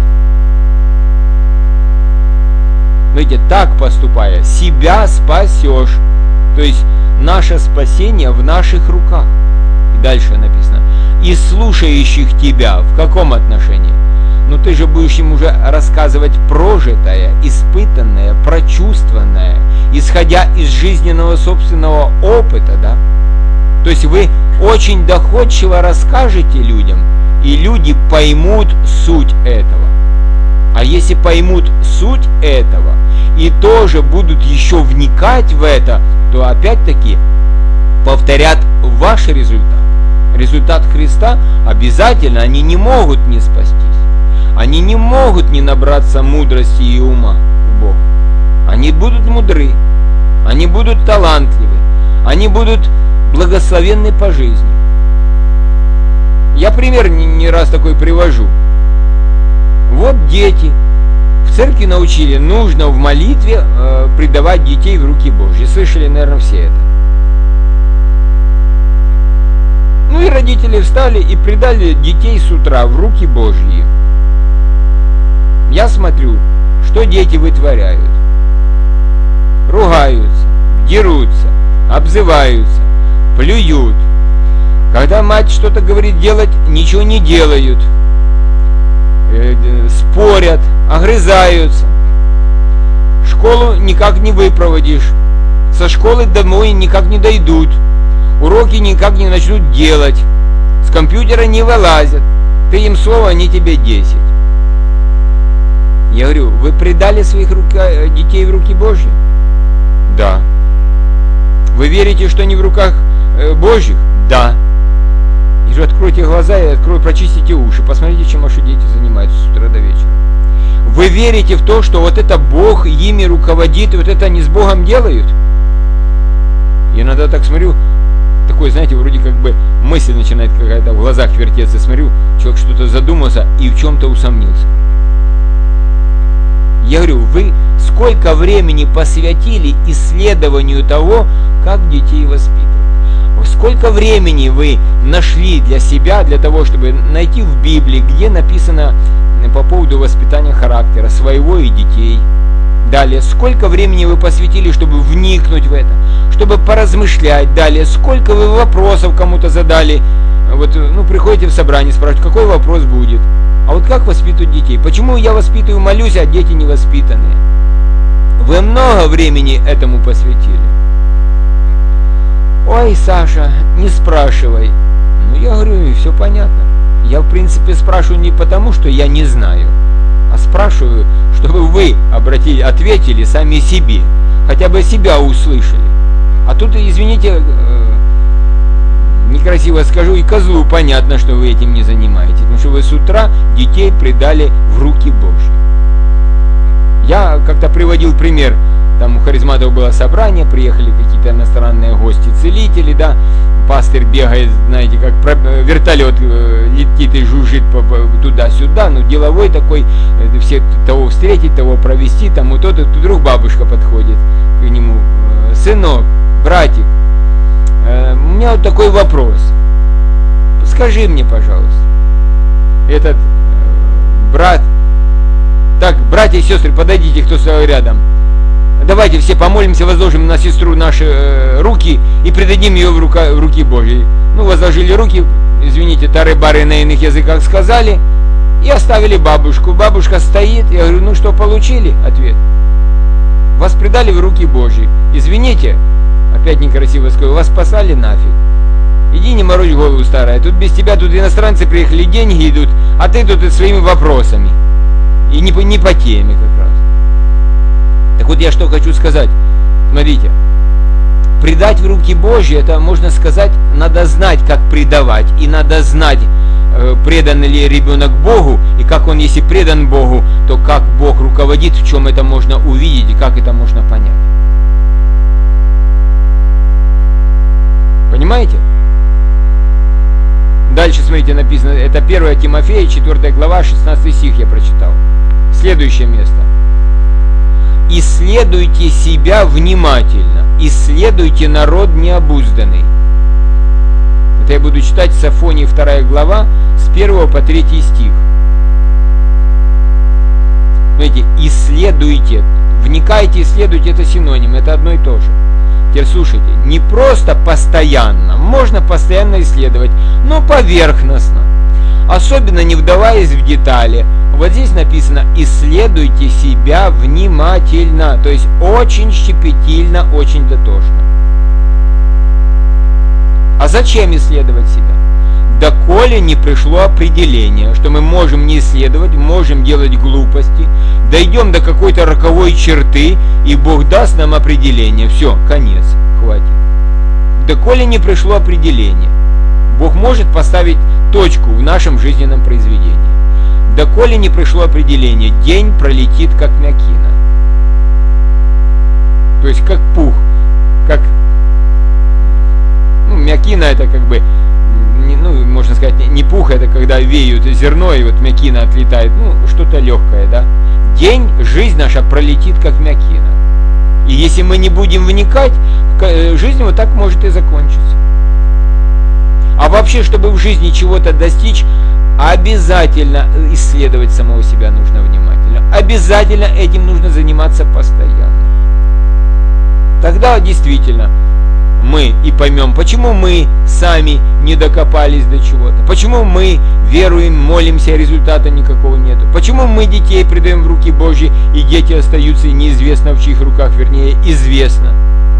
Смотрите, так поступая, себя спасешь. То есть, наше спасение в наших руках. И дальше написано. И слушающих тебя. В каком отношении? Ну ты же будешь им уже рассказывать прожитое, испытанное, прочувствованное, исходя из жизненного собственного опыта, да? То есть вы очень доходчиво расскажете людям, и люди поймут суть этого. А если поймут суть этого, и тоже будут еще вникать в это, то опять-таки повторят ваш результат. Результат Христа обязательно, они не могут не спастись. Они не могут не набраться мудрости и ума у Бога. Они будут мудры, они будут талантливы, они будут благословенны по жизни. Я пример не, не раз такой привожу. Вот дети. В церкви научили, нужно в молитве э, предавать детей в руки Божьи. Слышали, наверное, все это. Ну и родители встали и предали детей с утра в руки Божьи. Я смотрю, что дети вытворяют. Ругаются, дерутся, обзываются, плюют. Когда мать что-то говорит делать, ничего не делают. Спорят, огрызаются. Школу никак не выпроводишь. Со школы домой никак не дойдут. Уроки никак не начнут делать. С компьютера не вылазят. Ты им слово, они тебе десять. Я говорю, вы предали своих рука, детей в руки Божьи? Да. Вы верите, что они в руках э, Божьих? Да. И же откройте глаза и открой, прочистите уши. Посмотрите, чем ваши дети занимаются с утра до вечера. Вы верите в то, что вот это Бог ими руководит, и вот это они с Богом делают? Я иногда так смотрю, такое, знаете, вроде как бы мысль начинает какая-то в глазах вертеться. Смотрю, человек что-то задумался и в чем-то усомнился. Я говорю, вы сколько времени посвятили исследованию того, как детей воспитывать? Сколько времени вы нашли для себя, для того, чтобы найти в Библии, где написано по поводу воспитания характера своего и детей? Далее, сколько времени вы посвятили, чтобы вникнуть в это, чтобы поразмышлять? Далее, сколько вы вопросов кому-то задали? Вот, ну, приходите в собрание, спрашивают, какой вопрос будет? А вот как воспитывать детей? Почему я воспитываю, молюсь, а дети не воспитанные? Вы много времени этому посвятили? Ой, Саша, не спрашивай. Ну, я говорю, все понятно. Я, в принципе, спрашиваю не потому, что я не знаю, а спрашиваю, чтобы вы обратили, ответили сами себе, хотя бы себя услышали. А тут, извините, некрасиво скажу, и козлу понятно, что вы этим не занимаетесь, потому что вы с утра детей предали в руки Божьи. Я как-то приводил пример, там у харизматов было собрание, приехали какие-то иностранные гости, целители, да, пастырь бегает, знаете, как вертолет летит и жужжит туда-сюда, ну, деловой такой, все того встретить, того провести, тому то, то, вдруг бабушка подходит к нему, сынок, братик, у меня вот такой вопрос, скажи мне, пожалуйста, этот брат, так, братья и сестры, подойдите, кто стоял рядом, давайте все помолимся, возложим на сестру наши э, руки и предадим ее в, рука, в руки Божьи. Ну, возложили руки, извините, тары-бары на иных языках сказали, и оставили бабушку. Бабушка стоит, я говорю, ну что, получили? Ответ. Вас предали в руки Божьи. Извините, опять некрасиво скажу, вас послали нафиг. Иди не морочь голову, старая, тут без тебя, тут иностранцы приехали, деньги идут, а ты тут и своими вопросами. И не по, не по теме как раз. Так вот я что хочу сказать. Смотрите, предать в руки Божьи, это можно сказать, надо знать, как предавать. И надо знать, э, предан ли ребенок Богу, и как он, если предан Богу, то как Бог руководит, в чем это можно увидеть и как это можно понять. Понимаете? Дальше, смотрите, написано, это первое Тимофея, четвёртая глава, шестнадцатый стих я прочитал. Следующее место. Исследуйте себя внимательно, исследуйте народ необузданный. Это я буду читать Софонии вторая глава, с первого по третий стих. Смотрите, исследуйте, вникайте, исследуйте, это синоним, это одно и то же. Теперь слушайте, не просто постоянно, можно постоянно исследовать, но поверхностно, особенно не вдаваясь в детали. Вот здесь написано, исследуйте себя внимательно, то есть очень щепетильно, очень дотошно. А зачем исследовать себя? Доколе не пришло определение, что мы можем не исследовать, можем делать глупости, дойдем до какой-то роковой черты, и Бог даст нам определение. Все, конец, хватит. Доколе не пришло определение, Бог может поставить точку в нашем жизненном произведении. Доколе не пришло определение, день пролетит как мякина. То есть как пух, как... Ну, мякина это как бы... Ну, можно сказать, не пух, это когда веют зерно, и вот мякина отлетает, ну, что-то легкое, да. День, жизнь наша пролетит, как мякина. И если мы не будем вникать, жизнь вот так может и закончиться. А вообще, чтобы в жизни чего-то достичь, обязательно исследовать самого себя нужно внимательно. Обязательно этим нужно заниматься постоянно. Тогда действительно мы и поймем, почему мы сами не докопались до чего-то, почему мы веруем, молимся, а результата никакого нету, почему мы детей предаем в руки Божьи, и дети остаются и неизвестно в чьих руках, вернее, известно,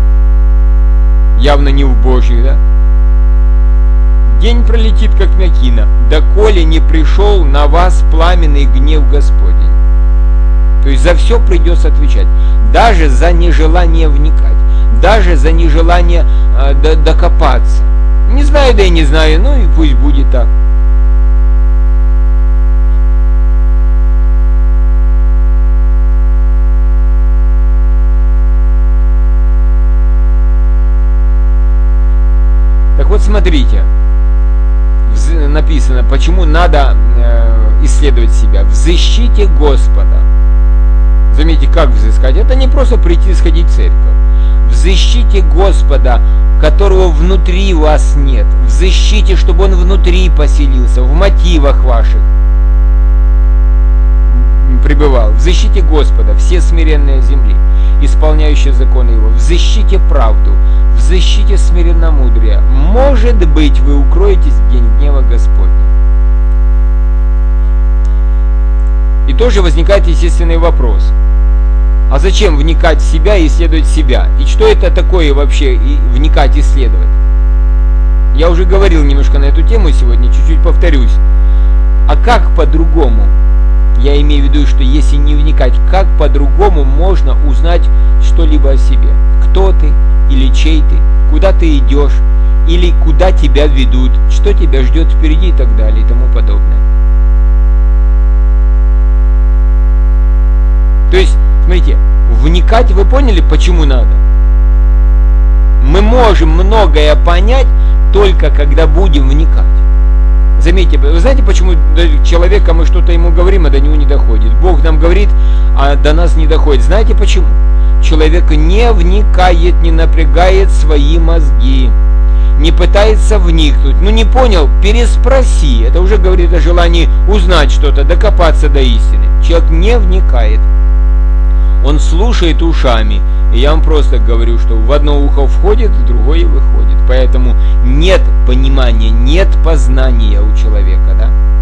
явно не в Божьих, да? День пролетит, как мякина, доколе не пришел на вас пламенный гнев Господень. То есть за все придется отвечать, даже за нежелание вникать, даже за нежелание э, докопаться. Не знаю, да и не знаю, ну и пусть будет так. Так вот смотрите, написано, почему надо э, исследовать себя. Взыщите Господа. Заметьте, как взыскать? Это не просто прийти сходить в церковь. Взыщите Господа, которого внутри вас нет. Взыщите, чтобы Он внутри поселился, в мотивах ваших пребывал. Взыщите Господа, все смиренные земли, исполняющие законы Его. Взыщите правду, взыщите смиренномудрие. Может быть, вы укроетесь в день гнева Господня. И тоже возникает естественный вопрос. А зачем вникать в себя и исследовать себя? И что это такое вообще и вникать, исследовать? Я уже говорил немножко на эту тему сегодня, чуть-чуть повторюсь. А как по-другому? Я имею в виду, что если не вникать, как по-другому можно узнать что-либо о себе? Кто ты или чей ты? Куда ты идешь? Или куда тебя ведут? Что тебя ждет впереди и так далее и тому подобное. То есть, смотрите, вникать, вы поняли, почему надо? Мы можем многое понять только когда будем вникать. Заметьте, вы знаете, почему до человека мы что-то ему говорим, а до него не доходит? Бог нам говорит, а до нас не доходит. Знаете почему? Человек не вникает, не напрягает свои мозги, не пытается вникнуть. Ну не понял, переспроси. Это уже говорит о желании узнать что-то, докопаться до истины. Человек не вникает. Он слушает ушами. И я вам просто говорю, что в одно ухо входит, в другое выходит. Поэтому нет понимания, нет познания у человека, да?